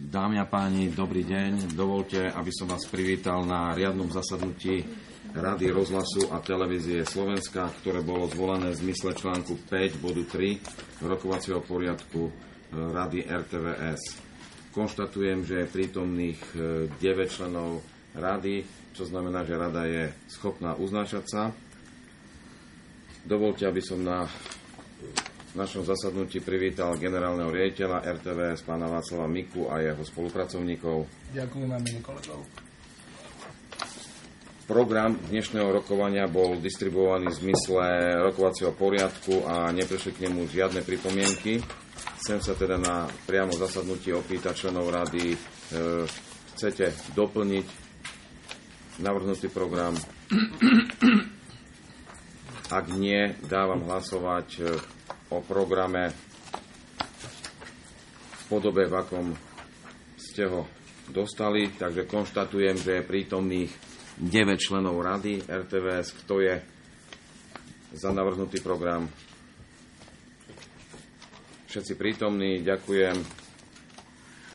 Dámy a páni, dobrý deň. Dovolte, aby som vás privítal na riadnom zasadnutí Rady rozhlasu a televízie Slovenska, ktoré bolo zvolané v zmysle článku 5 bodu 3 rokovacieho poriadku Rady RTVS. Konštatujem, že je prítomných 9 členov Rady, čo znamená, že Rada je schopná uznášať sa. Dovolte, aby som na našom zasadnutí privítal generálneho riaditeľa RTVS pána Václava Miku a jeho spolupracovníkov. Ďakujem vám, milí kolegov. Program dnešného rokovania bol distribuovaný v zmysle rokovacieho poriadku a neprešli k nemu žiadne pripomienky. Chcem sa teda na priamo zasadnutí opýtať členov rady, chcete doplniť navrhnutý program? Ak nie, dávam hlasovať o programe v podobe, v akom ste ho dostali. Takže konštatujem, že je prítomných 9 členov rady RTVS. Kto je za navrhnutý program? Všetci prítomní, ďakujem.